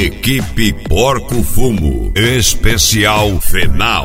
Equipe Porco Fumo, especial final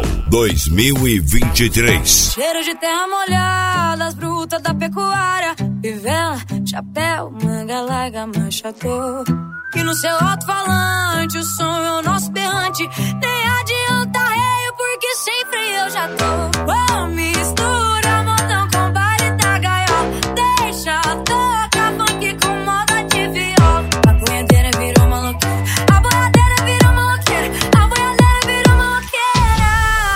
2023. Cheiro de terra molhada, as brutas da pecuária, fivela, chapéu, manga larga, manchador. E no seu alto-falante, o som é o nosso berrante. Nem adianta reio, porque sem freio eu já tô. Oh, mistura modão com baile da gaiola. Deixa tocar funk com moda de viola. A boiadeira virou maloqueira, a boiadeira virou maloqueira, a boiadeira virou maloqueira.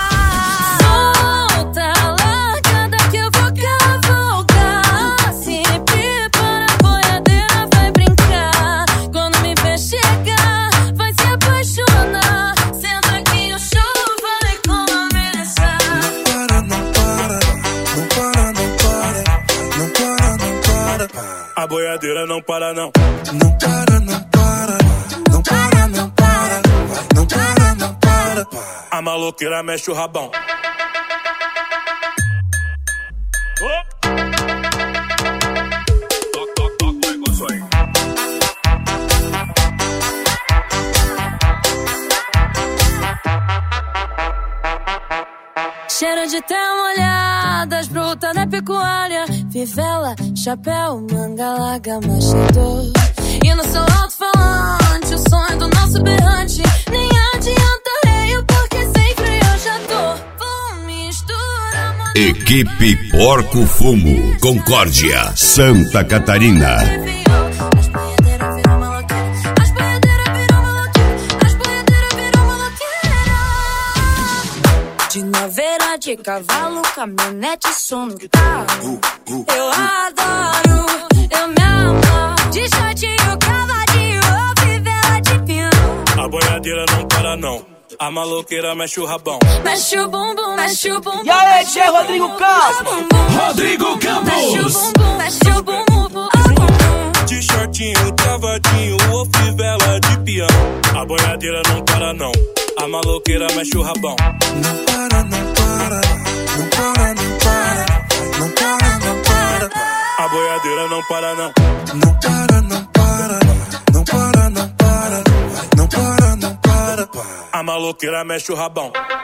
Solta, largada que eu vou cavalgar. Se prepara, a boiadeira vai brincar. Quando me ver chegar, vai se apaixonar. Senta que o show vai começar. A boiadeira não para não. Não para, não para, não para, não para, não para, não para. A maloqueira mexe o rabão. Toca o negócio aí. Cheiro de terra molhada, as brutas da pecuária, fivela, chapéu, manga larga, machador. E no seu alto-falante, o sonho do nosso berrante. Nem adianta reio, porque sem freio eu já tô. Mistura, mano. Equipe Porco Fumo, Concórdia, Santa Catarina. As boiadeiras viram maloqueira, as boiadeiras viram maloqueira, as boiadeiras viram maloqueira. De naveira, de cavalo, caminhonete, som no carro. Eu adoro, eu me amo. De shortinho, cavadinho, ou fivela de pinhão. A boiadeira não para não. A maloqueira mexe o rabão. Mexe o bumbum, mexe o bumbum. E aí, Tchê, Rodrigo Campos. Rodrigo Campos. Mexe o bumbum, mexe o bumbum. De shortinho, cavadinho, ou fivela de peão. A boiadeira não para não. A maloqueira mexe o rabão. Não para, não para, não para, não para, não para, não para. A boiadeira não para não. Não para, não para, não para, não para, não para, não para. A maloqueira mexe o rabão.